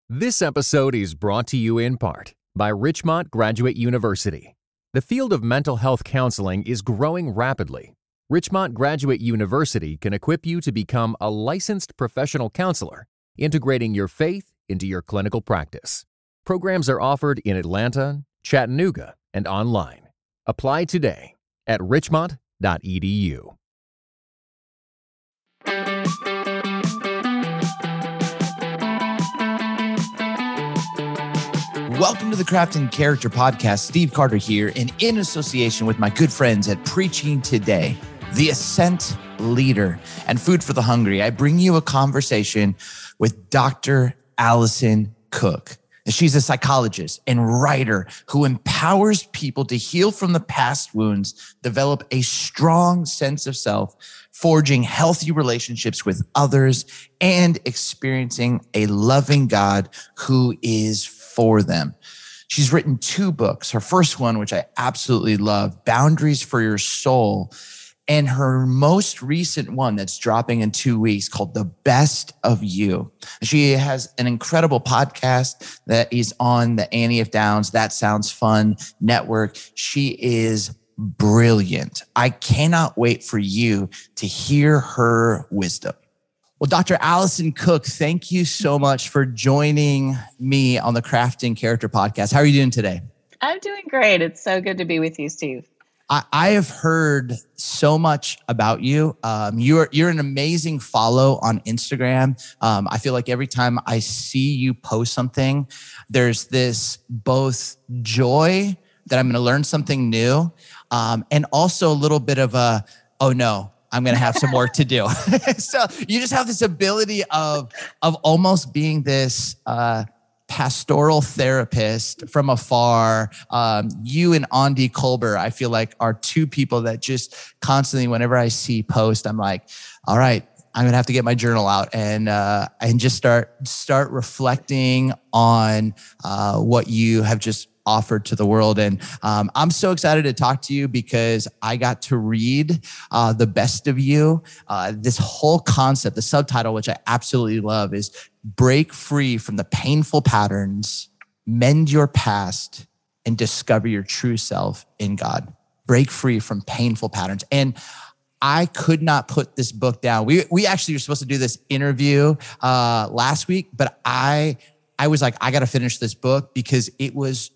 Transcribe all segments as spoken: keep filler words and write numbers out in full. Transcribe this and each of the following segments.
This episode is brought to you in part by Richmont Graduate University. The field of mental health counseling is growing rapidly. Richmont Graduate University can equip you to become a licensed professional counselor, integrating your faith into your clinical practice. Programs are offered in Atlanta, Chattanooga, and online. Apply today at richmont dot e d u. Welcome to the Crafting Character Podcast. Steve Carter here, and in association with my good friends at Preaching Today, The Ascent Leader, and Food for the Hungry, I bring you a conversation with Doctor Allison Cook. She's a psychologist and writer who empowers people to heal from the past wounds, develop a strong sense of self, forging healthy relationships with others, and experiencing a loving God who is for them. She's written two books. Her first one, which I absolutely love, Boundaries for Your Soul, and her most recent one that's dropping in two weeks called The Best of You. She has an incredible podcast that is on the Annie F. Downs That Sounds Fun network. She is brilliant. I cannot wait for you to hear her wisdom. Well, Doctor Allison Cook, thank you so much for joining me on the Crafting Character Podcast. How are you doing today? I'm doing great. It's so good to be with you, Steve. I, I have heard so much about you. Um, you're you're an amazing follow on Instagram. Um, I feel like every time I see you post something, there's this both joy that I'm going to learn something new, um, and also a little bit of a, oh no, I'm going to have some work to do. So you just have this ability of, of almost being this uh, pastoral therapist from afar. Um, you and Andy Colbert, I feel like, are two people that just constantly, whenever I see posts, I'm like, all right, I'm going to have to get my journal out and uh, and just start start reflecting on uh, what you have just offered to the world. And um, I'm so excited to talk to you because I got to read uh, The Best of You. Uh, this whole concept, the subtitle, which I absolutely love, is Break Free from the Painful Patterns, Mend Your Past, and Discover Your True Self in God. Break free from painful patterns. And I could not put this book down. We we actually were supposed to do this interview uh, last week, but I I was like, I got to finish this book because it was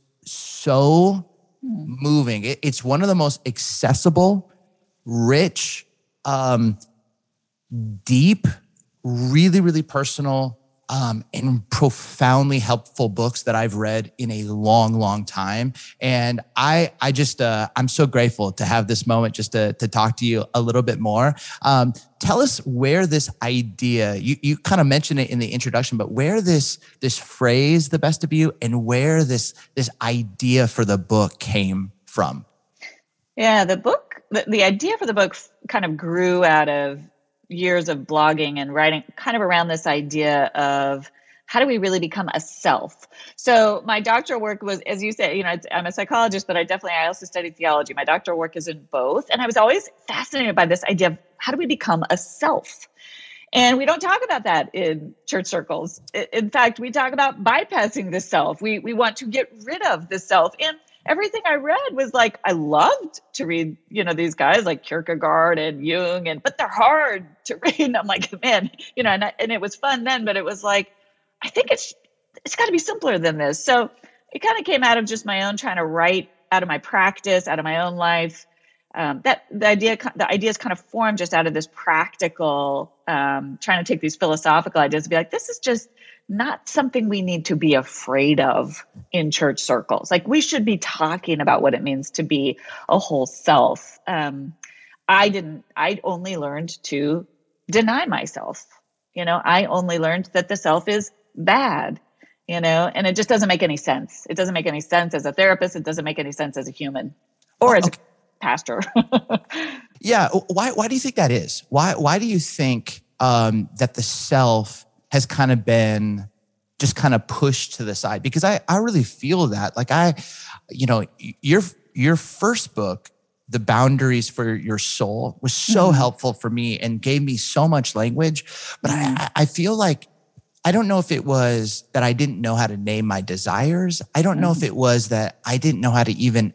so moving. It, it's one of the most accessible, rich, um, deep, really, really personal, um, and profoundly helpful books that I've read in a long, long time. And I, I just, uh, I'm so grateful to have this moment just to, to talk to you a little bit more. Um, tell us where this idea, you, you kind of mentioned it in the introduction, but where this, this phrase, The Best of You, and where this, this idea for the book came from. Yeah, the book, the, the idea for the book kind of grew out of years of blogging and writing kind of around this idea of how do we really become a self? So my doctoral work was, as you said, you know, I'm a psychologist, but I definitely, I also studied theology. My doctoral work is in both. And I was always fascinated by this idea of how do we become a self? And we don't talk about that in church circles. In fact, we talk about bypassing the self. We we want to get rid of the self. And everything I read was like, I loved to read, you know, these guys like Kierkegaard and Jung, and but they're hard to read. And I'm like, man, you know, and, I, and it was fun then, but it was like, I think it's it's got to be simpler than this. So it kind of came out of just my own trying to write out of my practice, out of my own life. Um, that the idea, the ideas kind of formed just out of this practical, um, trying to take these philosophical ideas and be like, this is just not something we need to be afraid of in church circles. Like we should be talking about what it means to be a whole self. Um, I didn't, I only learned to deny myself. You know, I only learned that the self is bad, you know, and it just doesn't make any sense. It doesn't make any sense as a therapist. It doesn't make any sense as a human or as okay. a pastor. Yeah. Why, why do you think that is? Why, why do you think um, that the self has kind of been just kind of pushed to the side? Because I, I really feel that. Like I, you know, your, your first book, The Boundaries for Your Soul, was so mm-hmm. helpful for me and gave me so much language. But mm-hmm. I, I feel like I don't know if it was that I didn't know how to name my desires. I don't know if it was that I didn't know how to even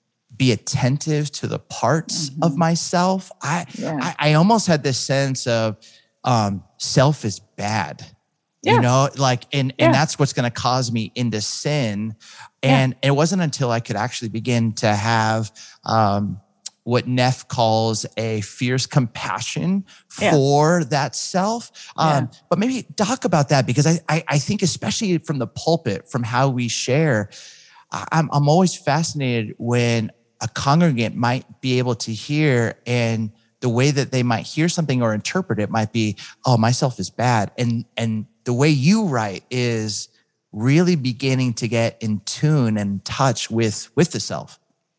be attentive to the parts mm-hmm. of myself. I, yeah. I I almost had this sense of um, self is bad, yeah. you know, like, and, yeah. and that's what's going to cause me into sin. And yeah. it wasn't until I could actually begin to have um, what Neff calls a fierce compassion for yeah. that self. Um, yeah. But maybe talk about that, because I, I I think especially from the pulpit, from how we share, I'm I'm always fascinated when a congregant might be able to hear, and the way that they might hear something or interpret it might be, oh, myself is bad. And, and the way you write is really beginning to get in tune and touch with, with the self.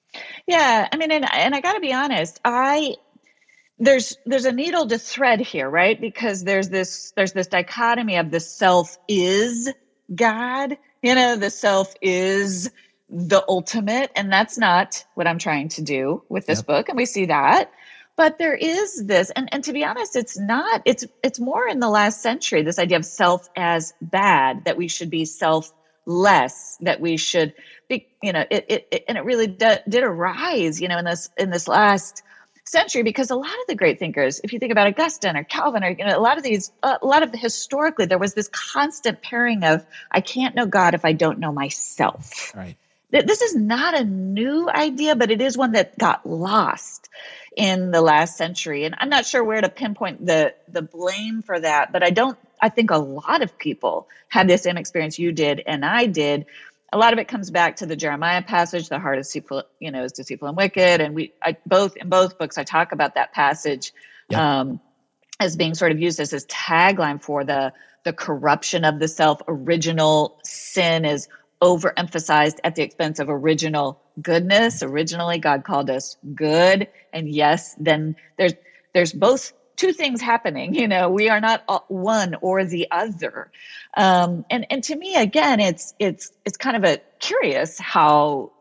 Yeah. I mean, and, and I gotta be honest, I, there's, there's a needle to thread here, right? Because there's this, there's this dichotomy of the self is God, you know, the self is the ultimate. And that's not what I'm trying to do with this yep. book. And we see that. But there is this, and, and to be honest, it's not, it's it's more in the last century, this idea of self as bad, that we should be selfless, that we should be, you know, it, it, it and it really did, did arise, you know, in this in this last century, because a lot of the great thinkers, if you think about Augustine or Calvin, or, you know, a lot of these, uh, a lot of the, historically, there was this constant pairing of, I can't know God if I don't know myself. Right. This is not a new idea, but it is one that got lost in the last century. And I'm not sure where to pinpoint the the blame for that, but I don't, I think a lot of people had the same experience you did and I did. A lot of it comes back to the Jeremiah passage, the heart is deceitful, you know, is deceitful and wicked. And we, I both, in both books, I talk about that passage yep. um, as being sort of used as this tagline for the, the corruption of the self. Original sin is overemphasized at the expense of original goodness. Originally, God called us good. And yes, then there's there's both two things happening. You know, we are not one or the other. Um, and and to me, again, it's it's it's kind of a curious how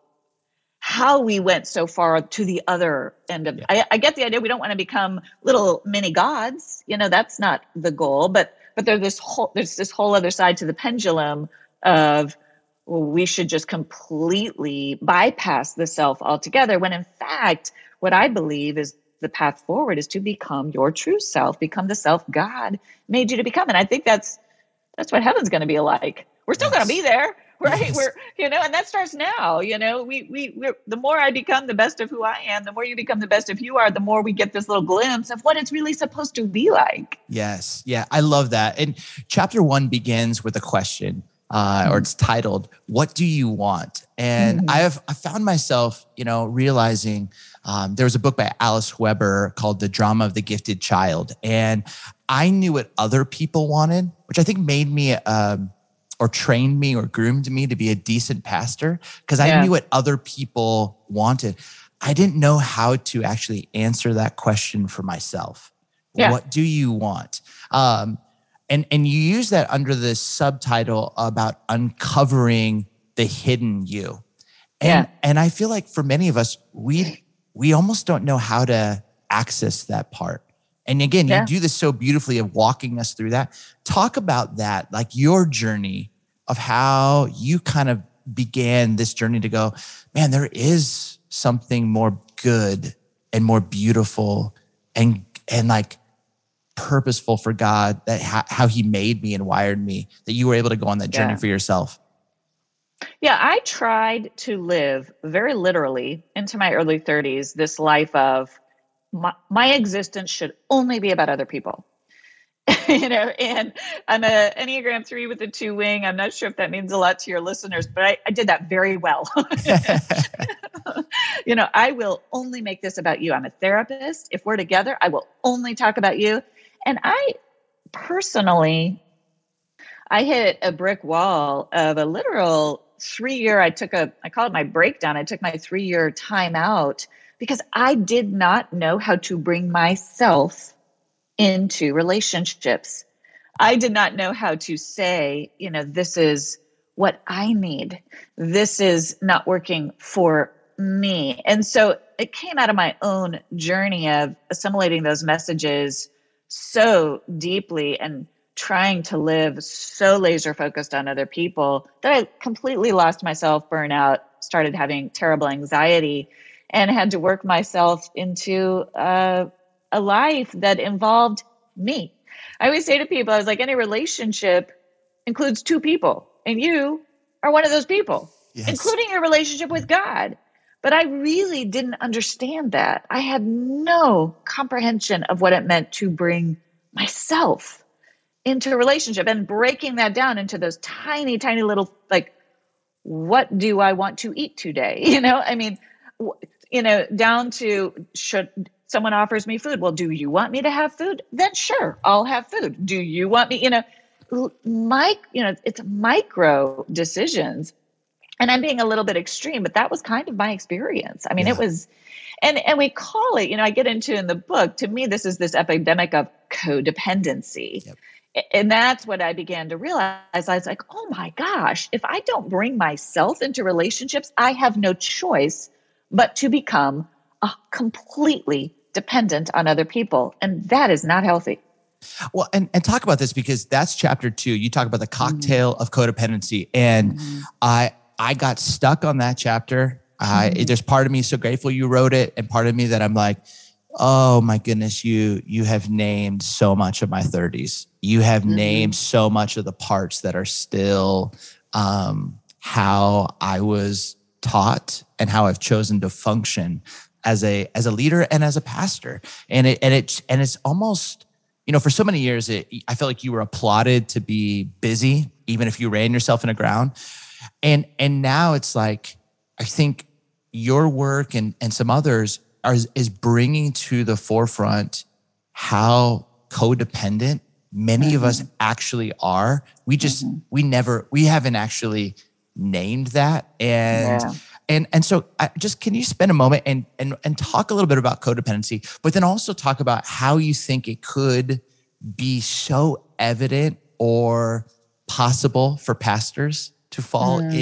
how we went so far to the other end of. Yeah. I, I get the idea. We don't want to become little mini gods. You know, that's not the goal. But but there's this whole there's this whole other side to the pendulum of, well, we should just completely bypass the self altogether, when in fact, what I believe is the path forward is to become your true self, become the self God made you to become. And I think that's that's what heaven's going to be like. We're still yes. going to be there, right? Yes. We're, you know, and that starts now. You know, we we we're, the more I become the best of who I am, the more you become the best of who you are, the more we get this little glimpse of what it's really supposed to be like. Yes, yeah, I love that. And chapter one begins with a question. Uh, or it's titled, "What do you want?" And mm-hmm. I have I found myself, you know, realizing um, there was a book by Alice Weber called "The Drama of the Gifted Child," and I knew what other people wanted, which I think made me, um, or trained me, or groomed me to be a decent pastor, because yeah. I knew what other people wanted. I didn't know how to actually answer that question for myself. Yeah. What do you want? Um, And and you use that under this subtitle about uncovering the hidden you. And, yeah. and I feel like for many of us, we we almost don't know how to access that part. And again, yeah. you do this so beautifully of walking us through that. Talk about that, like your journey of how you kind of began this journey to go, man, there is something more good and more beautiful and and like purposeful for God, that ha- how he made me and wired me, that you were able to go on that journey yeah. for yourself. Yeah, I tried to live very literally into my early thirties, this life of my, my existence should only be about other people. you know, and I'm a Enneagram three with a two wing. I'm not sure if that means a lot to your listeners, but I, I did that very well. you know, I will only make this about you. I'm a therapist. If we're together, I will only talk about you. And I personally, I hit a brick wall of a literal three year, I took a, I call it my breakdown. I took my three year time out because I did not know how to bring myself into relationships. I did not know how to say, you know, this is what I need. This is not working for me. And so it came out of my own journey of assimilating those messages so deeply and trying to live so laser focused on other people that I completely lost myself, burnout, started having terrible anxiety, and had to work myself into uh, a life that involved me. I always say to people, I was like, any relationship includes two people, and you are one of those people, yes, including your relationship with God. But I really didn't understand that. I had no comprehension of what it meant to bring myself into a relationship, and breaking that down into those tiny, tiny little, like, what do I want to eat today? You know, I mean, you know, down to, should someone offers me food? Well, do you want me to have food? Then sure, I'll have food. Do you want me, you know, my, you know, it's micro decisions. And I'm being a little bit extreme, but that was kind of my experience. I mean, yeah. it was, and, and we call it, you know, I get into in the book, to me, this is this epidemic of codependency. Yep. And that's what I began to realize. I was like, oh my gosh, if I don't bring myself into relationships, I have no choice but to become a completely dependent on other people. And that is not healthy. Well, and, and talk about this, because that's chapter two. You talk about the cocktail mm-hmm. of codependency. And mm-hmm. I I got stuck on that chapter. I, mm-hmm. There's part of me so grateful you wrote it, and part of me that I'm like, oh my goodness, you you have named so much of my thirties. You have mm-hmm. named so much of the parts that are still um, how I was taught and how I've chosen to function as a as a leader and as a pastor. And it and it and it's almost, you know, for so many years, it, I felt like you were applauded to be busy, even if you ran yourself in the ground. And and now it's like, I think your work and and some others are is bringing to the forefront how codependent many mm-hmm. of us actually are. We just mm-hmm. we never we haven't actually named that. And yeah. and and so I, just can you spend a moment and and and talk a little bit about codependency, but then also talk about how you think it could be so evident or possible for pastors to fall mm.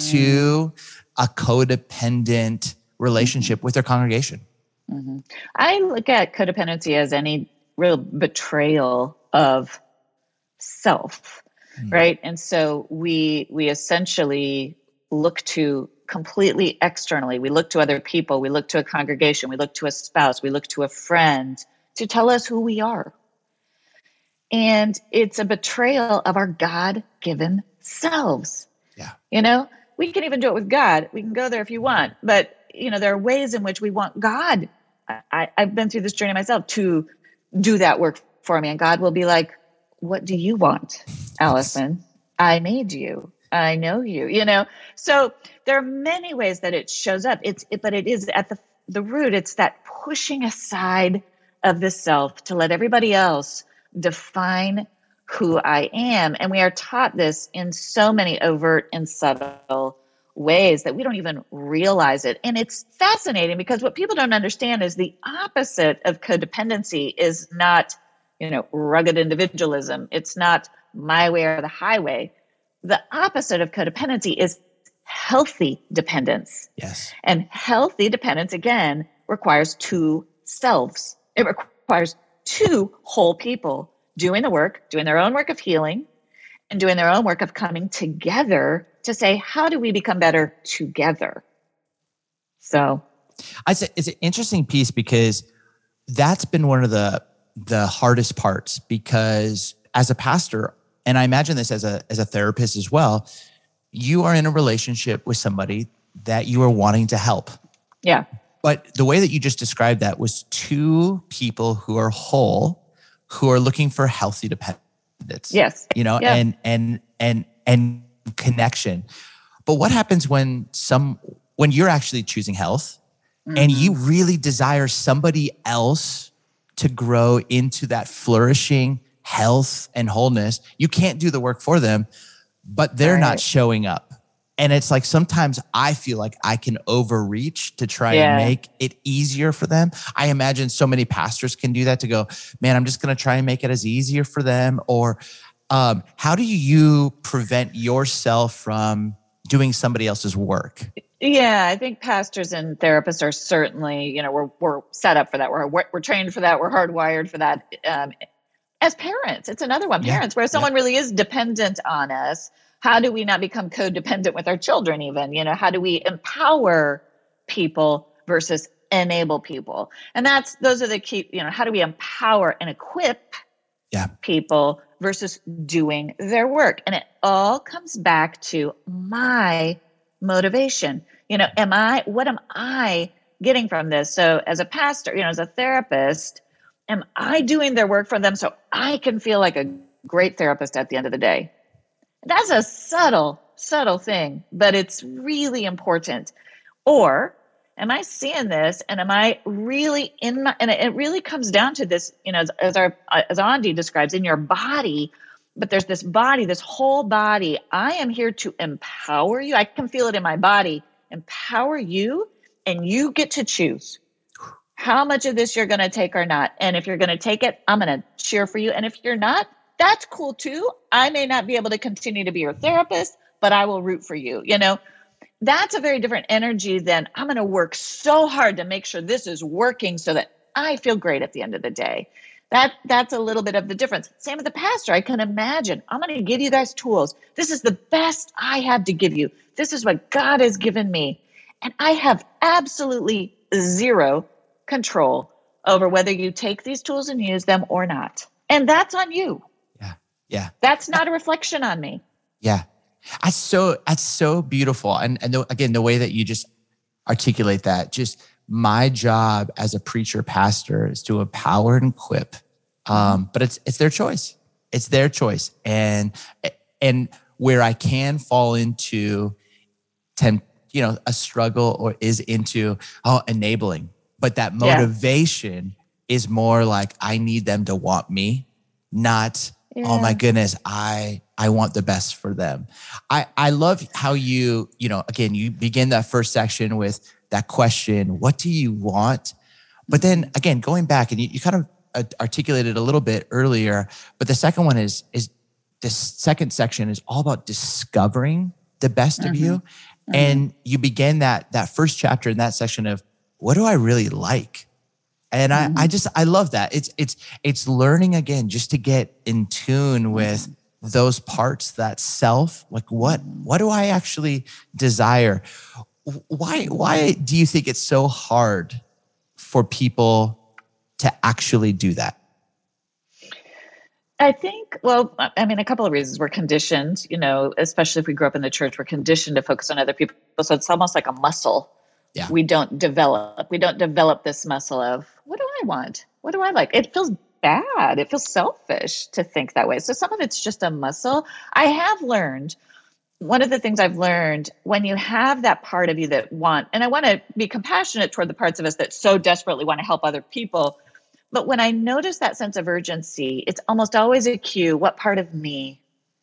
into a codependent relationship mm-hmm. with their congregation. Mm-hmm. I look at codependency as any real betrayal of self, mm. right? And so we we essentially look to completely externally. We look to other people. We look to a congregation. We look to a spouse. We look to a friend to tell us who we are. And it's a betrayal of our God-given selves. Yeah. You know, we can even do it with God. We can go there if you want. But, you know, there are ways in which we want God. I, I've been through this journey myself to do that work for me. And God will be like, what do you want, Allison? I made you. I know you, you know? So there are many ways that it shows up. It's, it, but it is at the, the root, it's that pushing aside of the self to let everybody else define who I am. And we are taught this in so many overt and subtle ways that we don't even realize it. And it's fascinating because what people don't understand is the opposite of codependency is not, you know, rugged individualism. It's not my way or the highway. The opposite of codependency is healthy dependence. Yes. And healthy dependence, again, requires two selves. It requires two whole people doing the work, doing their own work of healing, and doing their own work of coming together to say, how do we become better together? So I say it's an interesting piece because that's been one of the the hardest parts, because as a pastor, and I imagine this as a as a therapist as well, you are in a relationship with somebody that you are wanting to help. Yeah. But the way that you just described that was two people who are whole, who are looking for healthy dependence. Yes. You know, yeah. and and and and connection. But what happens when some when you're actually choosing health mm-hmm. and you really desire somebody else to grow into that flourishing health and wholeness? You can't do the work for them, but they're right. not showing up. And it's like, sometimes I feel like I can overreach to try yeah. and make it easier for them. I imagine so many pastors can do that, to go, man, I'm just going to try and make it as easier for them. Or um, how do you prevent yourself from doing somebody else's work? Yeah, I think pastors and therapists are certainly, you know, we're we're set up for that. We're we're trained for that. We're hardwired for that. Um, as parents, it's another one, Yeah. parents, where someone Yeah. really is dependent on us. How do we not become codependent with our children even? You know, how do we empower people versus enable people? And that's, those are the key, you know, how do we empower and equip Yeah. people versus doing their work? And it all comes back to my motivation. You know, am I, what am I getting from this? So as a pastor, you know, as a therapist, am I doing their work for them so I can feel like a great therapist at the end of the day? That's a subtle, subtle thing, but it's really important. Or am I seeing this and am I really in my, and it really comes down to this, you know, as, as our, as Andi describes, in your body, but there's this body, this whole body. I am here to empower you. I can feel it in my body, empower you, and you get to choose how much of this you're going to take or not. And if you're going to take it, I'm going to cheer for you. And if you're not, that's cool too. I may not be able to continue to be your therapist, but I will root for you. You know, that's a very different energy than I'm going to work so hard to make sure this is working so that I feel great at the end of the day. That that's a little bit of the difference. Same with the pastor. I can imagine, I'm going to give you guys tools. This is the best I have to give you. This is what God has given me. And I have absolutely zero control over whether you take these tools and use them or not. And that's on you. Yeah. Yeah. That's not a reflection on me. Yeah. That's so, that's so beautiful. And, and the, again, the way that you just articulate that, just my job as a preacher pastor is to empower and equip. Um, but it's, it's their choice. It's their choice. And, and where I can fall into temp, you know, a struggle or is into, oh, enabling, but that motivation yeah. is more like, I need them to want me, not, yeah. oh my goodness, I, I want the best for them. I, I love how you, you know, again, you begin that first section with that question, what do you want? But then again, going back and you, you kind of articulated a little bit earlier, but the second one is, is this second section is all about discovering the best mm-hmm. of you. Mm-hmm. And you begin that, that first chapter in that section of, what do I really like? And mm-hmm. I, I just, I love that. It's, it's, it's learning again, just to get in tune with mm-hmm. those parts, that self, like what, what do I actually desire? Why, why do you think it's so hard for people to actually do that? I think, well, I mean, a couple of reasons. We're conditioned, you know, especially if we grew up in the church, we're conditioned to focus on other people. So it's almost like a muscle. Yeah. We don't develop, we don't develop this muscle of, what do I want? What do I like? It feels bad. It feels selfish to think that way. So some of it's just a muscle. I have learned, one of the things I've learned, when you have that part of you that want, and I want to be compassionate toward the parts of us that so desperately want to help other people. But when I notice that sense of urgency, it's almost always a cue. What part of me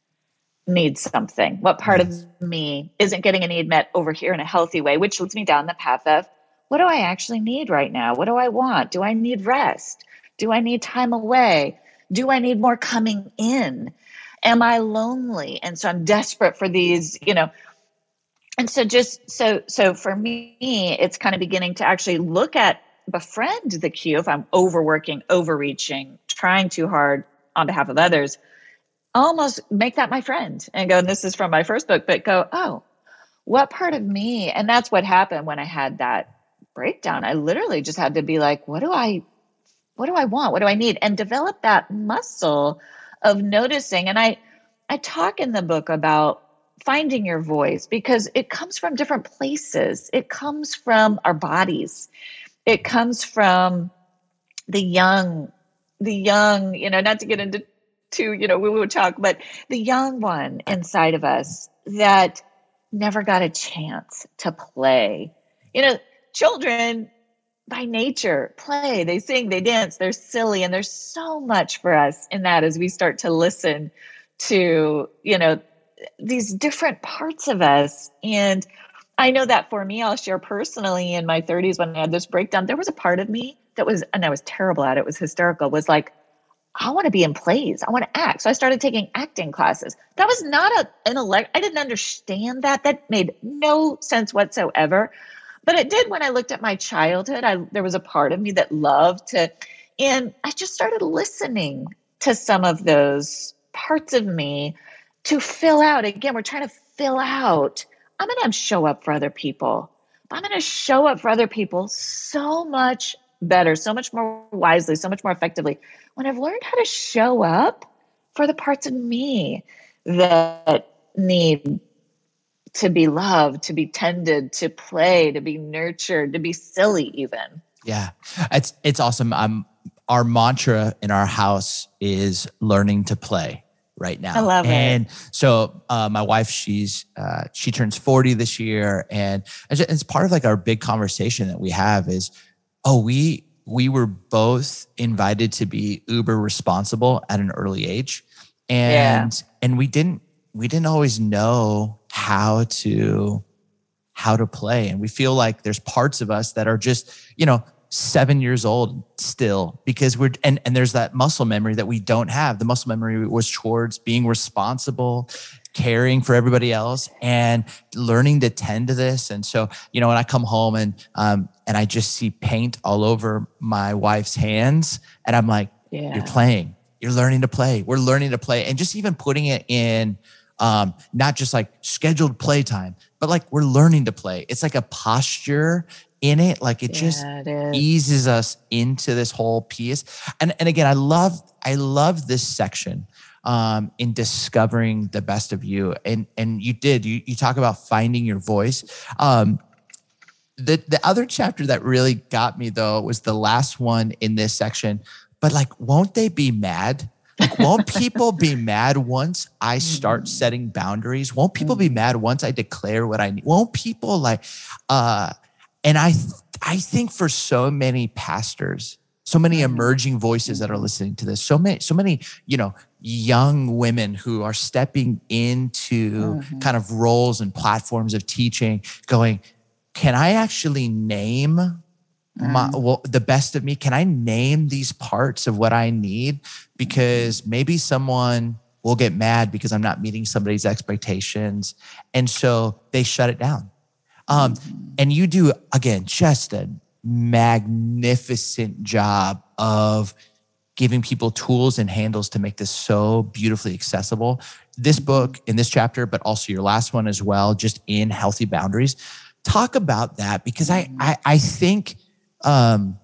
needs something? What part yes. of me isn't getting a need met over here in a healthy way, which leads me down the path of, what do I actually need right now? What do I want? Do I need rest? Do I need time away? Do I need more coming in? Am I lonely? And so I'm desperate for these, you know, and so just, so, so for me, it's kind of beginning to actually look at, befriend the cue. If I'm overworking, overreaching, trying too hard on behalf of others, almost make that my friend and go, and this is from my first book, but go, oh, what part of me? And that's what happened when I had that breakdown. I literally just had to be like, what do I, what do I want? What do I need? And develop that muscle of noticing. And I, I talk in the book about finding your voice because it comes from different places. It comes from our bodies. It comes from the young, the young, you know, not to get into too, you know, we would talk, but the young one inside of us that never got a chance to play. You know, children by nature play, they sing, they dance, they're silly. And there's so much for us in that as we start to listen to, you know, these different parts of us. And I know that for me, I'll share personally in my thirties when I had this breakdown, there was a part of me that was, and I was terrible at it, was hysterical, was like, I want to be in plays. I want to act. So I started taking acting classes. That was not a, an elect. I didn't understand that. That made no sense whatsoever. But it did when I looked at my childhood. I, there was a part of me that loved to, and I just started listening to some of those parts of me to fill out. Again, we're trying to fill out. I'm going to show up for other people. I'm going to show up for other people so much better, so much more wisely, so much more effectively when I've learned how to show up for the parts of me that need to be loved, to be tended, to play, to be nurtured, to be silly even. Yeah, it's it's awesome. Um, our mantra in our house is learning to play right now. I love it. And so uh, my wife, she's uh, she turns forty this year, and it's it's part of like our big conversation that we have is, oh, we we were both invited to be uber responsible at an early age, and yeah. and we didn't we didn't always know how to how to play, and we feel like there's parts of us that are just, you know, seven years old still, because we're, and, and there's that muscle memory that we don't have. The muscle memory was towards being responsible, caring for everybody else, and learning to tend to this. And so, you know, when I come home and, um, and I just see paint all over my wife's hands, and I'm like, yeah. You're playing, you're learning to play. We're learning to play. And just even putting it in, um, not just like scheduled playtime, but like we're learning to play. It's like a posture in it. Like it yeah, just it eases us into this whole piece. And and again, I love, I love this section um, in discovering the best of you. And and you did, you you talk about finding your voice. Um, the, the other chapter that really got me though was the last one in this section, but like, won't they be mad? Like, won't people be mad once I start setting boundaries? Won't people be mad once I declare what I need? Won't people like, uh, and I, th- I think for so many pastors, so many emerging voices that are listening to this, so many, so many, you know, young women who are stepping into mm-hmm. kind of roles and platforms of teaching, going, can I actually name my, well, the best of me? Can I name these parts of what I need? Because maybe someone will get mad because I'm not meeting somebody's expectations. And so they shut it down. Um, and you do, again, just a magnificent job of giving people tools and handles to make this so beautifully accessible. This book in this chapter, but also your last one as well, just in Healthy Boundaries. Talk about that, because I, I, I think, um,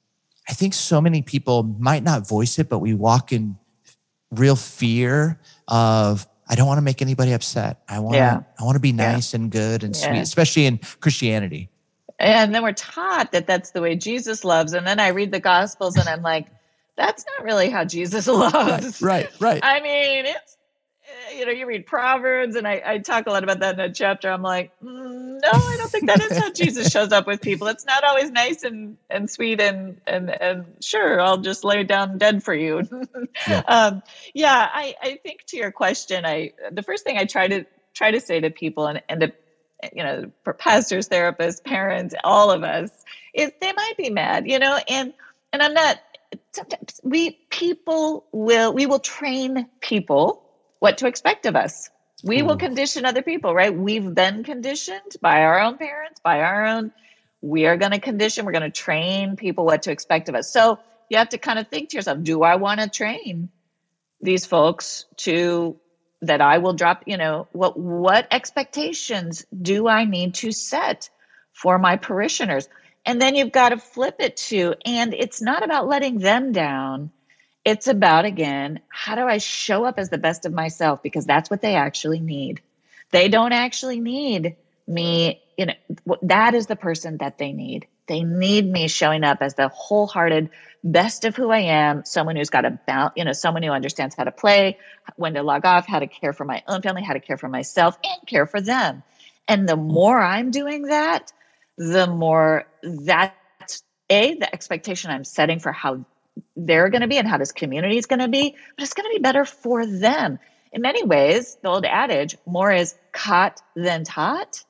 I think so many people might not voice it, but we walk in real fear of, I don't want to make anybody upset. I want yeah. to, I want to be nice yeah. and good and yeah. sweet, especially in Christianity. And then we're taught that that's the way Jesus loves. And then I read the Gospels and I'm like, that's not really how Jesus loves. Right, right. right. I mean, it's, you know, you read Proverbs, and I, I talk a lot about that in a chapter. I'm like, mm, no, I don't think that is how Jesus shows up with people. It's not always nice and, and sweet and, and, and sure, I'll just lay down dead for you. yeah, um, yeah I, I think to your question, I, the first thing I try to try to say to people and, and to, you know, for pastors, therapists, parents, all of us, is they might be mad, you know, and, and I'm not, sometimes we, people will, we will train people what to expect of us. We Ooh. will condition other people, right? We've been conditioned by our own parents, by our own, we are going to condition, we're going to train people what to expect of us. So you have to kind of think to yourself, do I want to train these folks to, that I will drop, you know, what, what expectations do I need to set for my parishioners? And then you've got to flip it to, and it's not about letting them down. It's about, again, how do I show up as the best of myself? Because that's what they actually need. They don't actually need me. You know, that is the person that they need. They need me showing up as the wholehearted best of who I am, someone who's got a balance, you know, someone who understands how to play, when to log off, how to care for my own family, how to care for myself and care for them. And the more I'm doing that, the more that's a, the expectation I'm setting for how they're going to be and how this community is going to be, but it's going to be better for them. In many ways, the old adage, more is caught than taught.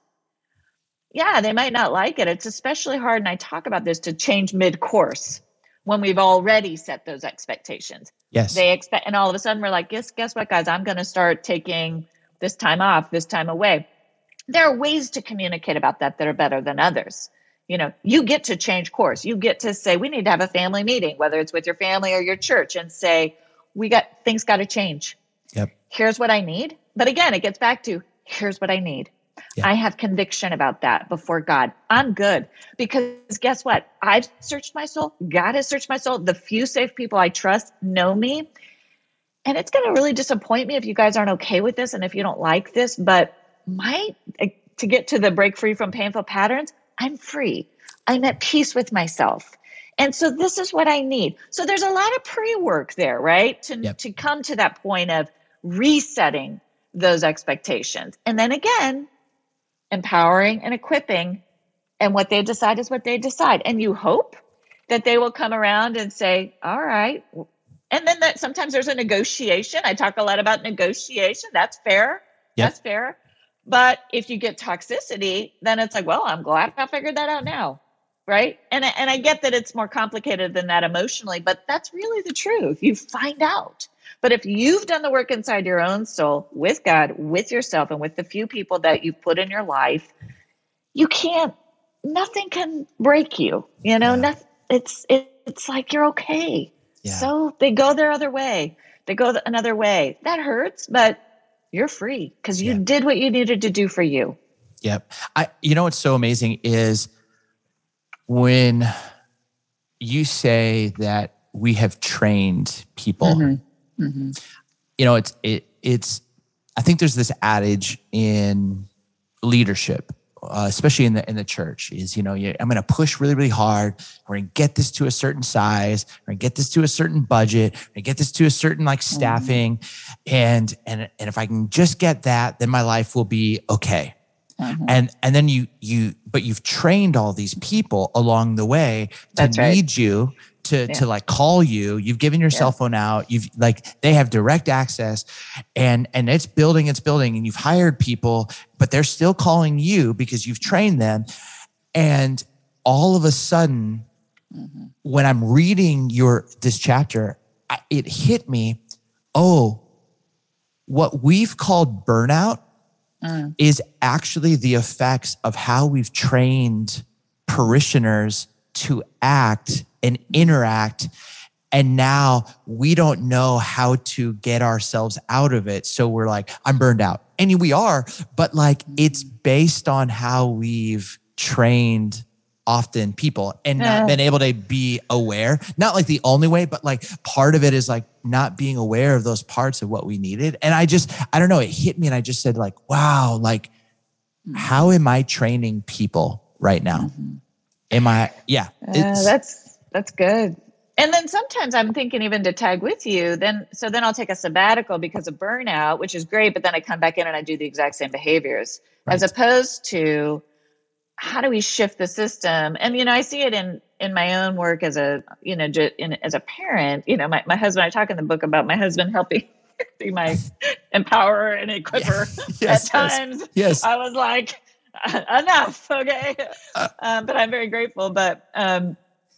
Yeah, they might not like it. It's especially hard, and I talk about this, to change mid-course when we've already set those expectations. Yes. They expect, and all of a sudden we're like, guess, guess what, guys? I'm going to start taking this time off, this time away. There are ways to communicate about that that are better than others. You know, you get to change course. You get to say, we need to have a family meeting, whether it's with your family or your church, and say, we got, things got to change. Yep. Here's what I need. But again, it gets back to, here's what I need. Yep. I have conviction about that before God. I'm good, because guess what? I've searched my soul. God has searched my soul. The few safe people I trust know me. And it's going to really disappoint me if you guys aren't okay with this and if you don't like this. But my, to get to the break free from painful patterns, I'm free. I'm at peace with myself. And so this is what I need. So there's a lot of pre-work there, right? To, yep. to come to that point of resetting those expectations. And then again, empowering and equipping, and what they decide is what they decide. And you hope that they will come around and say, all right. And then that sometimes there's a negotiation. I talk a lot about negotiation. That's fair. Yep. That's fair. But if you get toxicity, then it's like, well, I'm glad I figured that out now. Right. And, and I get that it's more complicated than that emotionally, but that's really the truth. You find out. But if you've done the work inside your own soul with God, with yourself, and with the few people that you've put in your life, you can't, nothing can break you. You know, yeah. nothing, it's, it, it's like you're okay. Yeah. So they go their other way. They go another way. That hurts, but you're free because you yeah. did what you needed to do for you. Yep. I, you know, what's so amazing is when you say that we have trained people, mm-hmm. Mm-hmm. you know, it's, it, it's, I think there's this adage in leadership, uh, especially in the, in the church is, you know, you, I'm going to push really, really hard. We're going to get this to a certain size. We're going to get this to a certain budget. We're going to get this to a certain like staffing. Mm-hmm. And, and, and if I can just get that, then my life will be okay. Mm-hmm. And and then you you but you've trained all these people along the way to That's right. need you to yeah. to like call you. You've given your yeah. cell phone out. You've like they have direct access, and and it's building, it's building, and you've hired people, but they're still calling you because you've trained them. And all of a sudden, mm-hmm. when I'm reading your this chapter, I, it hit me. Oh, what we've called burnout. Mm. is actually the effects of how we've trained parishioners to act and interact. And now we don't know how to get ourselves out of it. So we're like, I'm burned out. And we are, but like it's based on how we've trained often people and not uh. been able to be aware. Not like the only way, but like part of it is like not being aware of those parts of what we needed. And I just, I don't know, it hit me and I just said like, wow, like how am I training people right now? Mm-hmm. Am I, yeah. Uh, that's, that's good. And then sometimes I'm thinking even to tag with you, then, so then I'll take a sabbatical because of burnout, which is great. But then I come back in and I do the exact same behaviors right. as opposed to, how do we shift the system? And, you know, I see it in, in my own work as a, you know, in, as a parent, you know, my, my husband, I talk in the book about my husband helping be my empowerer and equipper yes, at times. Yes, yes. I was like, enough. Okay. Uh, um, but I'm very grateful. But um,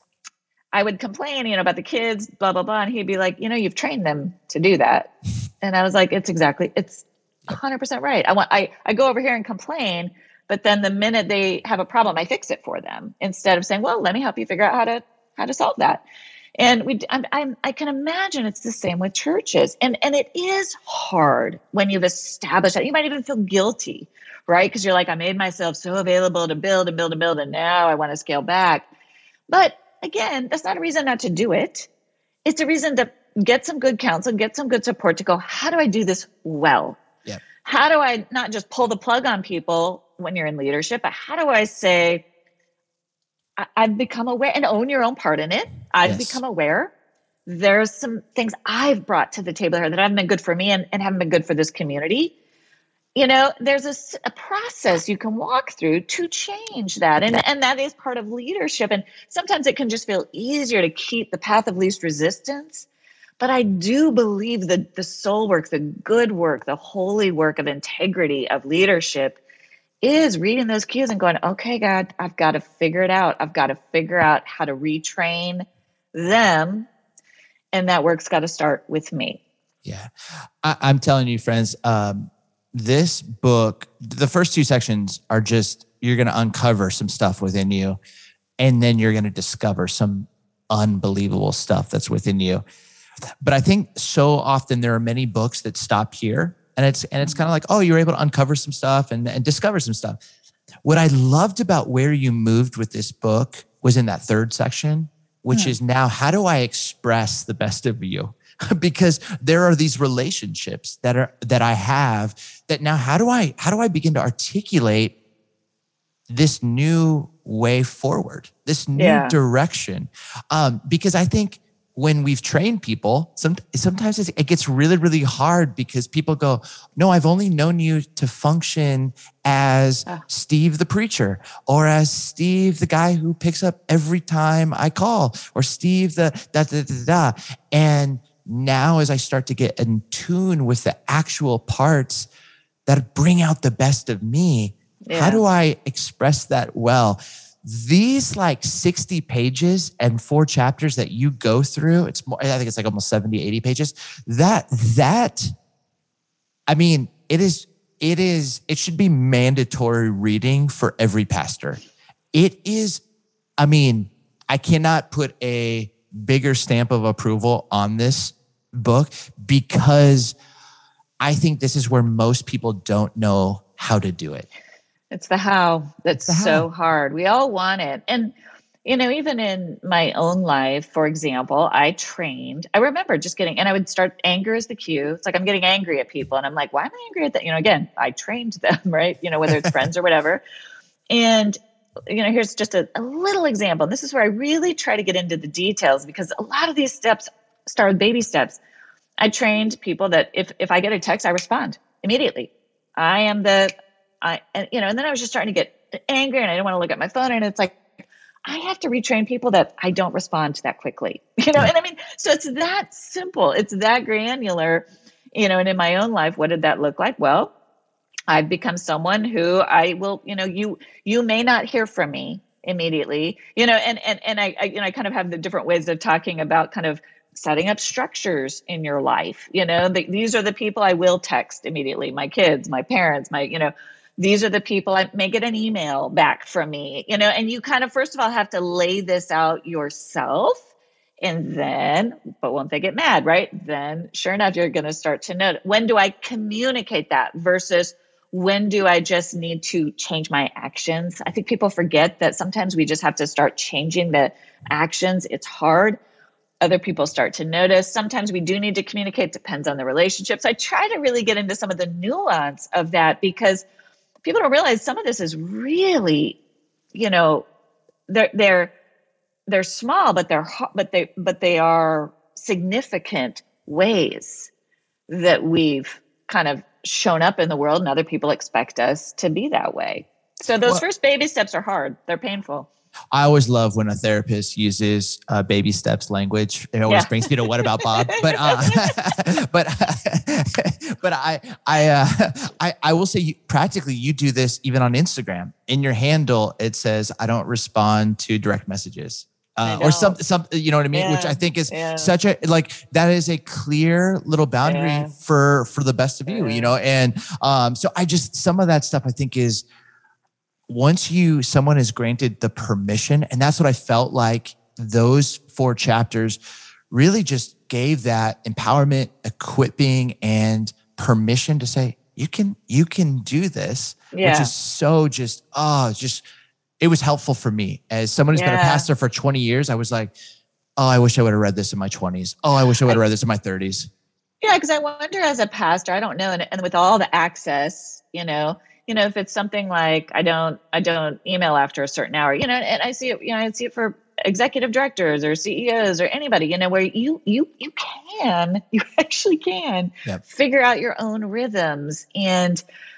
I would complain, you know, about the kids, blah, blah, blah. And he'd be like, you know, you've trained them to do that. And I was like, it's exactly, it's one hundred percent right. I want, I, I go over here and complain. But then the minute they have a problem, I fix it for them instead of saying, well, let me help you figure out how to, how to solve that. And we, I'm, I'm, I can imagine it's the same with churches. And, and it is hard when you've established that. You might even feel guilty, right? Because you're like, I made myself so available to build and build and build. And now I want to scale back. But again, that's not a reason not to do it. It's a reason to get some good counsel, get some good support to go, how do I do this well? Yeah. How do I not just pull the plug on people when you're in leadership, but how do I say, I- I've become aware and own your own part in it. I've yes. become aware. There's some things I've brought to the table here that haven't been good for me and, and haven't been good for this community. You know, there's a, a process you can walk through to change that. And, and that is part of leadership. And sometimes it can just feel easier to keep the path of least resistance. But I do believe that the soul work, the good work, the holy work of integrity, of leadership is reading those cues and going, okay, God, I've got to figure it out. I've got to figure out how to retrain them. And that work's got to start with me. Yeah. I, I'm telling you, friends, um, this book, the first two sections are just, you're going to uncover some stuff within you. And then you're going to discover some unbelievable stuff that's within you. But I think so often there are many books that stop here. And it's and it's kind of like, oh, you're able to uncover some stuff and, and discover some stuff. What I loved about where you moved with this book was in that third section, which hmm. is now, how do I express the best of you? Because there are these relationships that are that I have that now how do I how do I begin to articulate this new way forward, this new yeah. direction? Um, because I think when we've trained people, some, sometimes it gets really, really hard because people go, no, I've only known you to function as uh. Steve the preacher, or as Steve the guy who picks up every time I call, or Steve the da da da da. And now as I start to get in tune with the actual parts that bring out the best of me, yeah. how do I express that well? These like sixty pages and four chapters that you go through, it's more, I think it's like almost seventy, eighty pages. That, that, I mean, it is, it is, it should be mandatory reading for every pastor. It is, I mean, I cannot put a bigger stamp of approval on this book because I think this is where most people don't know how to do it. It's the how that's the how. So hard. We all want it. And, you know, even in my own life, for example, I trained, I remember just getting, and I would start anger as the cue. It's like, I'm getting angry at people. And I'm like, why am I angry at that? You know, again, I trained them, right? You know, whether it's friends or whatever. And, you know, here's just a, a little example. This is where I really try to get into the details because a lot of these steps start with baby steps. I trained people that if, if I get a text, I respond immediately. I am the, I, and, you know, and then I was just starting to get angry and I didn't want to look at my phone. And it's like, I have to retrain people that I don't respond that quickly, you know? And I mean, so it's that simple. It's that granular, you know, and in my own life, what did that look like? Well, I've become someone who I will, you know, you, you may not hear from me immediately, you know, and, and, and I, I, you know, I kind of have the different ways of talking about kind of setting up structures in your life. You know, the, these are the people I will text immediately, my kids, my parents, my, you know, these are the people I may get an email back from me, you know, and you kind of, first of all, have to lay this out yourself. And then, but won't they get mad, right? Then sure enough, you're going to start to know, when do I communicate that versus when do I just need to change my actions? I think people forget that sometimes we just have to start changing the actions. It's hard. Other people start to notice. Sometimes we do need to communicate, depends on the relationships. I try to really get into some of the nuance of that because people don't realize some of this is really, you know, they're, they're, they're small, but they're, but they, but they are significant ways that we've kind of shown up in the world and other people expect us to be that way. So those well, first baby steps are hard. They're painful. I always love when a therapist uses uh, baby steps language. It always yeah. brings me to what about Bob? But uh, but but I I, uh, I I will say you, practically you do this even on Instagram. In your handle, it says I don't respond to direct messages. Uh, or some, some, you know what I mean? Yeah, which I think is yeah. such a, like, that is a clear little boundary yeah. for, for the best of you, yeah. you know? And, um, so I just, some of that stuff I think is once you, someone is granted the permission, and that's what I felt like those four chapters really just gave that empowerment, equipping, and permission to say, you can, you can do this, yeah. which is so just, oh, just, it was helpful for me as someone who's yeah. been a pastor for twenty years. I was like, oh, I wish I would have read this in my twenties. Oh, I wish I would have read this in my thirties. Yeah. Cause I wonder as a pastor, I don't know. And, and with all the access, you know, you know, if it's something like, I don't, I don't email after a certain hour, you know, and I see it, you know, I see it for executive directors or C E Os or anybody, you know, where you, you, you can, you actually can yep. figure out your own rhythms. And,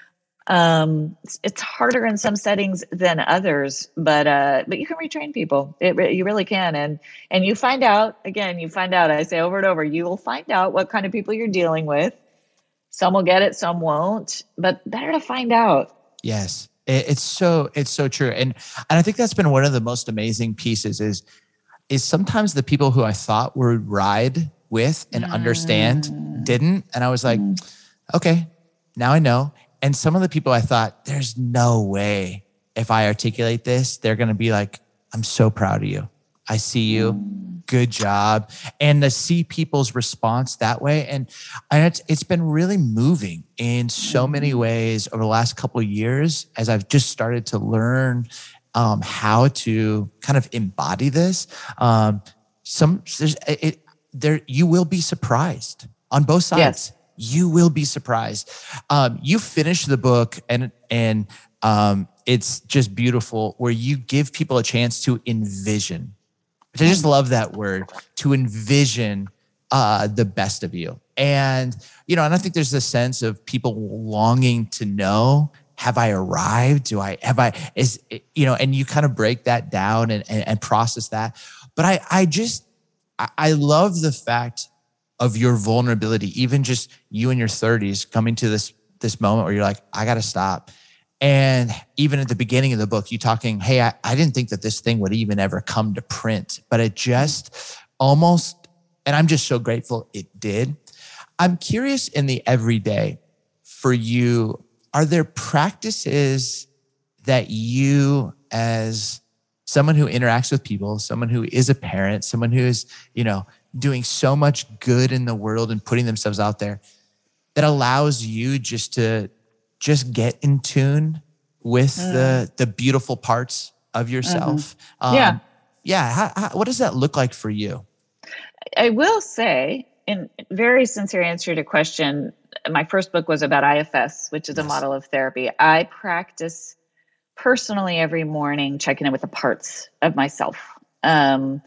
Um, it's, it's harder in some settings than others, but, uh, but you can retrain people. It re- you really can. And, and you find out, again, you find out, I say over and over, you will find out what kind of people you're dealing with. Some will get it, some won't, but better to find out. Yes. It, it's so, it's so true. And, and I think that's been one of the most amazing pieces is, is sometimes the people who I thought would ride with and mm. understand didn't. And I was like, mm. okay, now I know. And some of the people I thought, there's no way if I articulate this, they're going to be like, I'm so proud of you. I see you. Good job. And to see people's response that way. And, and it's, it's been really moving in so many ways over the last couple of years as I've just started to learn um, how to kind of embody this. Um, some, there's, it, there, you will be surprised on both sides. Yes. You will be surprised. Um, you finish the book and, and um, it's just beautiful where you give people a chance to envision. I just love that word, to envision uh, the best of you. And, you know, and I think there's this sense of people longing to know, have I arrived? Do I, have I, is, you know, and you kind of break that down and, and, and process that. But I, I just, I, I love the fact of your vulnerability, even just you in your thirties coming to this, this moment where you're like, I got to stop. And even at the beginning of the book, you talking, hey, I, I didn't think that this thing would even ever come to print, but it just almost, and I'm just so grateful it did. I'm curious in the everyday for you, are there practices that you as someone who interacts with people, someone who is a parent, someone who is, you know, doing so much good in the world and putting themselves out there that allows you just to just get in tune with mm. the the beautiful parts of yourself? Mm-hmm. Um, yeah. Yeah. How, how, what does that look like for you? I will say, in very sincere answer to your question, my first book was about I F S, which is yes. a model of therapy. I practice personally every morning, checking in with the parts of myself. Um,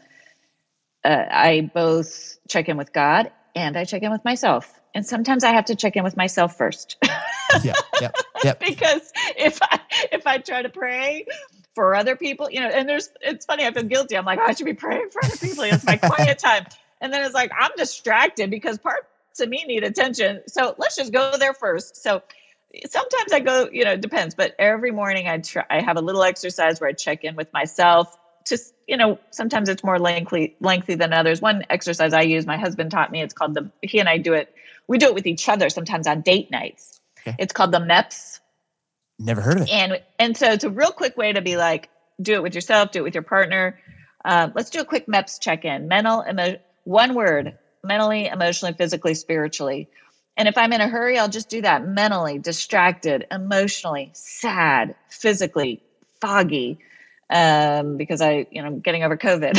uh, I both check in with God and I check in with myself. And sometimes I have to check in with myself first. yeah, yeah, yeah. Because if I if I try to pray for other people, you know, and there's it's funny, I feel guilty. I'm like, oh, I should be praying for other people. It's my quiet time. And then it's like, I'm distracted because parts of me need attention. So let's just go there first. So sometimes I go, you know, it depends. But every morning I try, I have a little exercise where I check in with myself. Just, you know, sometimes it's more lengthy, lengthy than others. One exercise I use, my husband taught me, it's called the, he and I do it. We do it with each other sometimes on date nights. Okay. It's called the M E P S. Never heard of it. And, and so it's a real quick way to be like, do it with yourself, do it with your partner. Um, let's do a quick M E P S check-in. Mental, emo- one word, mentally, emotionally, physically, spiritually. And if I'm in a hurry, I'll just do that mentally, distracted, emotionally, sad, physically, foggy. Um, because I, you know, I'm getting over COVID,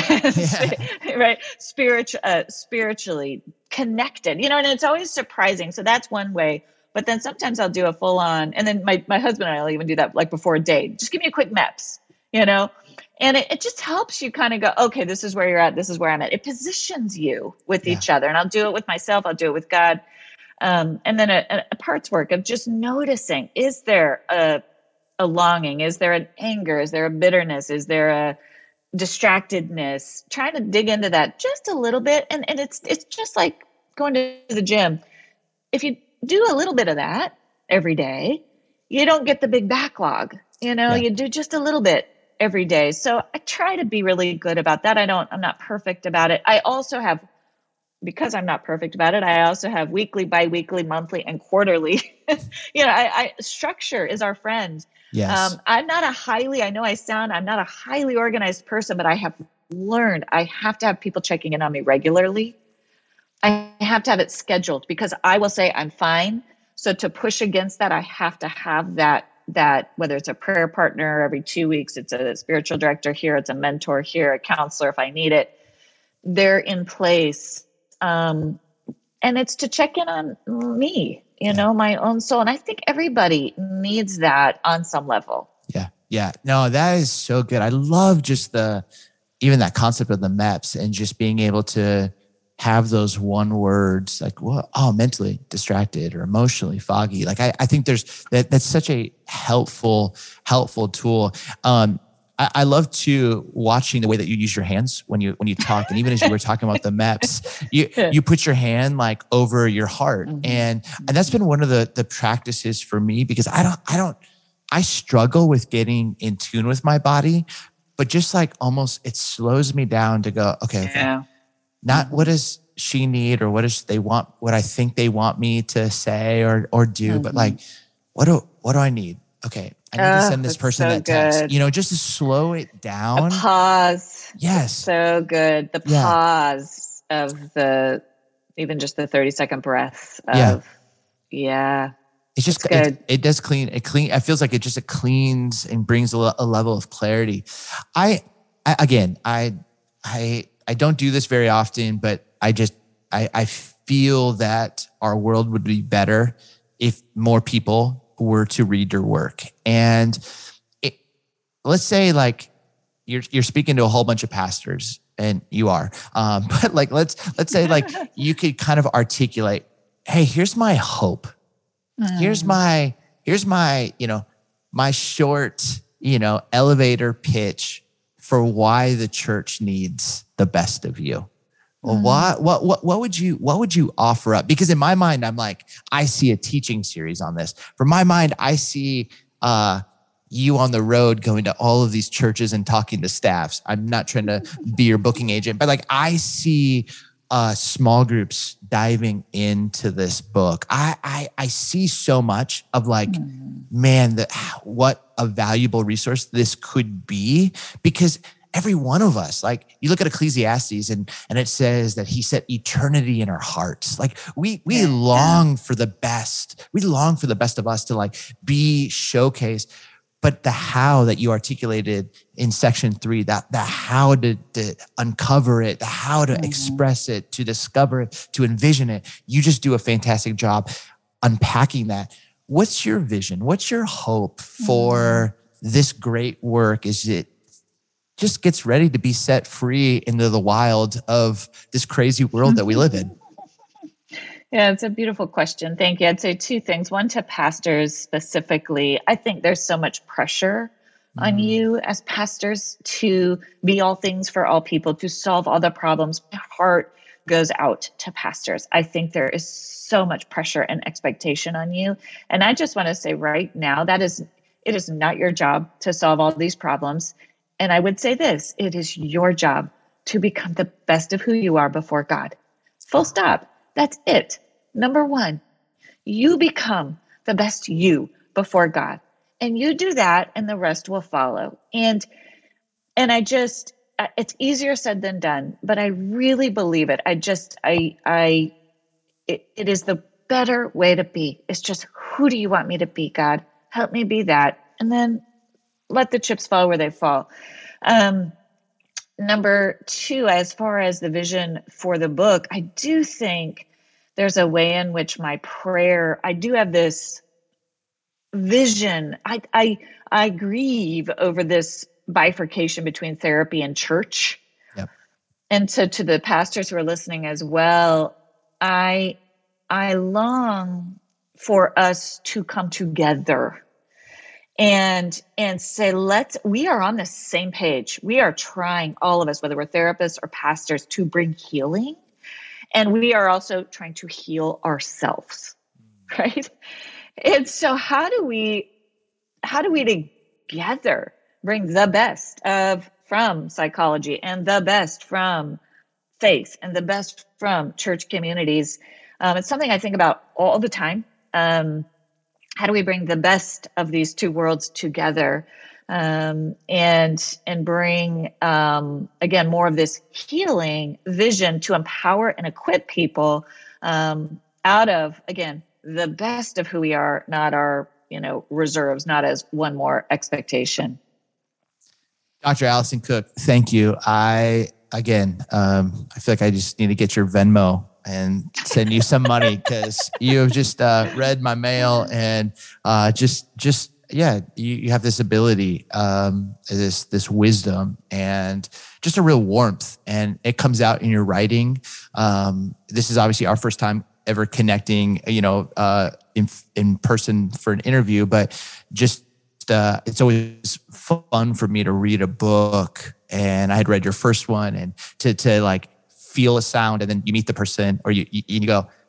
yeah. right? Spiritual, uh, spiritually connected, you know, and it's always surprising. So that's one way. But then sometimes I'll do a full on, and then my, my husband and I will even do that like before a date. Just give me a quick M E P S, you know, and it, it just helps you kind of go, okay, this is where you're at. This is where I'm at. It positions you with yeah. each other. And I'll do it with myself. I'll do it with God. Um, and then a, a parts work of just noticing, is there a, a longing? Is there an anger? Is there a bitterness? Is there a distractedness? Trying to dig into that just a little bit. And, and it's, it's just like going to the gym. If you do a little bit of that every day, you don't get the big backlog, you know, yeah. you do just a little bit every day. So I try to be really good about that. I don't, I'm not perfect about it. I also have, because I'm not perfect about it, I also have weekly, biweekly, monthly, and quarterly. you know, I, I structure is our friend. Yes. Um, I'm not a highly, I know I sound, I'm not a highly organized person, but I have learned I have to have people checking in on me regularly. I have to have it scheduled because I will say I'm fine. So to push against that, I have to have that, that whether it's a prayer partner every two weeks, it's a spiritual director here, it's a mentor here, a counselor if I need it. They're in place. Um, and it's to check in on me, you yeah. know, my own soul. And I think everybody needs that on some level. Yeah. Yeah. No, that is so good. I love just the, even that concept of the M E P S and just being able to have those one words like, well, oh, mentally distracted or emotionally foggy. Like, I, I think there's that, that's such a helpful, helpful tool. Um, I love to watching the way that you use your hands when you when you talk, and even as you were talking about the M E P S, you you put your hand like over your heart, mm-hmm. and and that's been one of the the practices for me because I don't I don't I struggle with getting in tune with my body, but just like almost it slows me down to go, okay, okay yeah. not what does she need or what does they want, what I think they want me to say or or do, mm-hmm. but like what do what do I need? okay, I need oh, to send this person so that text. Good. You know, just to slow it down. A pause. Yes. So good. The yeah. pause of the, even just the thirty second breath of, yeah. yeah. It's just, good. It, it does clean, it clean. It feels like it just, it cleans and brings a, a level of clarity. I, I, again, I, I, I don't do this very often, but I just, I, I feel that our world would be better if more people were to read your work. And it, let's say like you're, you're speaking to a whole bunch of pastors, and you are, um, but like, let's, let's say like you could kind of articulate, hey, here's my hope. Here's my, here's my, you know, my short, you know, elevator pitch for why the church needs the best of you. Well, mm. what, what, what, what would you, what would you offer up? Because in my mind, I'm like, I see a teaching series on this. From my mind, I see, uh, you on the road going to all of these churches and talking to staffs. I'm not trying to be your booking agent, but like, I see Uh, small groups diving into this book. I I, I see so much of like, mm. man, that what a valuable resource this could be, because every one of us, like you look at Ecclesiastes and and it says that he set eternity in our hearts. Like we we yeah. long for the best. We long for the best of us to like be showcased. But the how that you articulated in section three, that the how to, to uncover it, the how to mm-hmm. express it, to discover it, to envision it, you just do a fantastic job unpacking that. What's your vision? What's your hope for mm-hmm. this great work as it just gets ready to be set free into the wild of this crazy world that we live in? Yeah, it's a beautiful question. Thank you. I'd say two things. One, to pastors specifically, I think there's so much pressure mm. on you as pastors to be all things for all people, to solve all the problems. My heart goes out to pastors. I think there is so much pressure and expectation on you. And I just want to say right now, that is, it is not your job to solve all these problems. And I would say this, it is your job to become the best of who you are before God. Full stop. That's it. Number one, you become the best you before God, and you do that and the rest will follow. And, and I just, it's easier said than done, but I really believe it. I just, I, I, it, it is the better way to be. It's just, who do you want me to be, God? Help me be that. And then let the chips fall where they fall. Um, Number two, as far as the vision for the book, I do think there's a way in which my prayer, I do have this vision. I, I, I grieve over this bifurcation between therapy and church. Yep. And so to the pastors who are listening as well, I, I long for us to come together and, and say, let's, we are on the same page. We are trying, all of us, whether we're therapists or pastors, to bring healing. And we are also trying to heal ourselves, right? And so how do we, how do we together bring the best of, from psychology and the best from faith and the best from church communities? Um, it's something I think about all the time. Um, How do we bring the best of these two worlds together, um, and and bring, um, again, more of this healing vision to empower and equip people um, out of, again, the best of who we are, not our, you know, reserves, not as one more expectation. Doctor Allison Cook, thank you. I, again, um, I feel like I just need to get your Venmo and send you some money, because you have just uh, read my mail and uh, just, just yeah, you, you have this ability, um, this this wisdom, and just a real warmth, and it comes out in your writing. Um, this is obviously our first time ever connecting, you know, uh, in in person for an interview, but just uh, it's always fun for me to read a book, and I had read your first one, and to to like feel a sound, and then you meet the person, or you you, you go,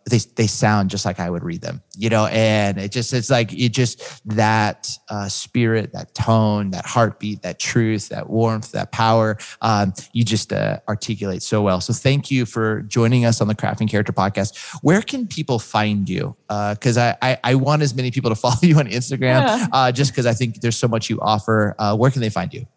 they they sound just like I would read them, you know, and it just, it's like, it just, that uh, spirit, that tone, that heartbeat, that truth, that warmth, that power, um, you just uh, articulate so well. So thank you for joining us on the Crafting Character podcast. Where can people find you? Because uh, I, I I want as many people to follow you on Instagram, yeah. uh, just because I think there's so much you offer. Uh, where can they find you?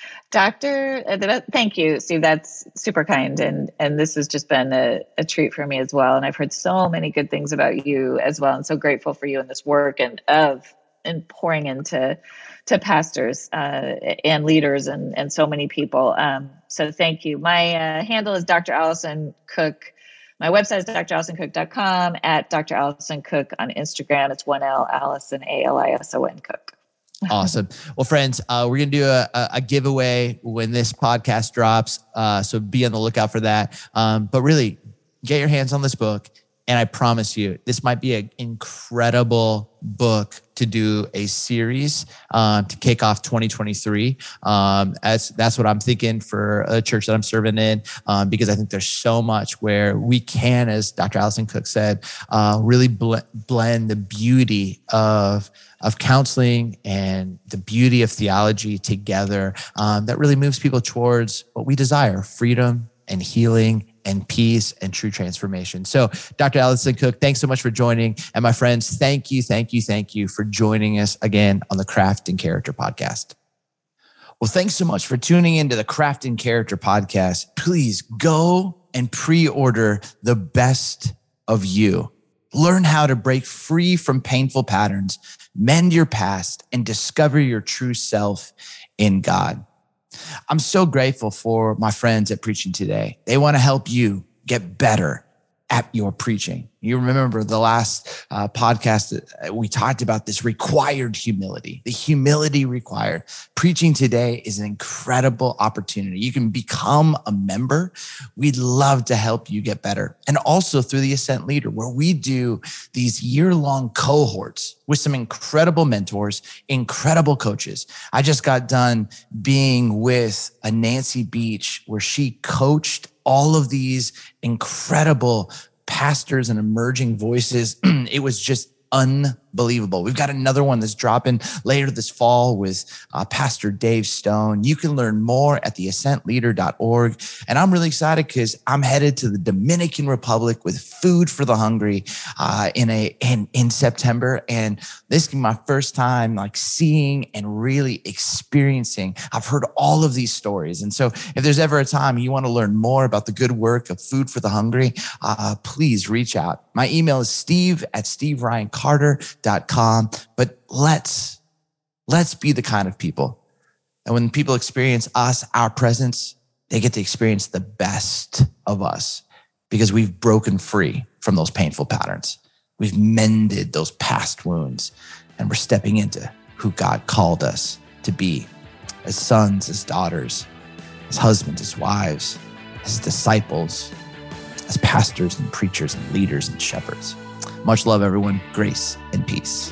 Doctor, thank you, Steve. That's super kind. And and this has just been a, a treat for me as well. And I've heard so many good things about you as well. And so grateful for you in this work and of and pouring into to pastors uh, and leaders and, and so many people. Um, so thank you. My uh, handle is Doctor Alison Cook. My website is D R allison cook dot com, at Doctor Alison Cook on Instagram. It's one L, Allison, A L I S O N Cook. Awesome. Well, friends, uh, we're going to do a, a giveaway when this podcast drops. Uh, so be on the lookout for that. Um, but really, get your hands on this book. And I promise you, this might be an incredible book to do a series uh, to kick off twenty twenty-three. Um, as that's what I'm thinking for a church that I'm serving in, um, because I think there's so much where we can, as Doctor Alison Cook said, uh, really bl- blend the beauty of of counseling and the beauty of theology together. Um, that really moves people towards what we desire: freedom and healing and peace and true transformation. So Doctor Alison Cook, thanks so much for joining. And my friends, thank you, thank you, thank you for joining us again on the Crafting Character podcast. Well, thanks so much for tuning into the Crafting Character podcast. Please go and pre-order The Best of You. Learn how to break free from painful patterns, mend your past, and discover your true self in God. I'm so grateful for my friends at Preaching Today. They want to help you get better at your preaching. You remember the last uh, podcast, we talked about this required humility, the humility required. Preaching Today is an incredible opportunity. You can become a member. We'd love to help you get better. And also through the Ascent Leader, where we do these year-long cohorts with some incredible mentors, incredible coaches. I just got done being with a Nancy Beach, where she coached all of these incredible pastors and emerging voices. It was just unbelievable. We've got another one that's dropping later this fall with uh, Pastor Dave Stone. You can learn more at the ascent leader dot org. And I'm really excited because I'm headed to the Dominican Republic with Food for the Hungry uh, in a in, in September. And this is my first time like seeing and really experiencing. I've heard all of these stories. And so if there's ever a time you want to learn more about the good work of Food for the Hungry, uh, please reach out. My email is steve at steve ryan carter dot com. But let's, let's be the kind of people. And when people experience us, our presence, they get to experience the best of us because we've broken free from those painful patterns. We've mended those past wounds, and we're stepping into who God called us to be as sons, as daughters, as husbands, as wives, as disciples, as pastors and preachers and leaders and shepherds. Much love, everyone. Grace and peace.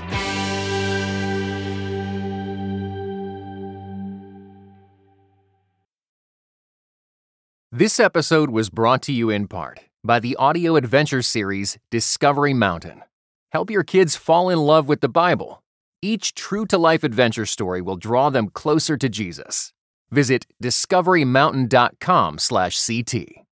This episode was brought to you in part by the audio adventure series Discovery Mountain. Help your kids fall in love with the Bible. Each true-to-life adventure story will draw them closer to Jesus. Visit discovery mountain dot com slash C T.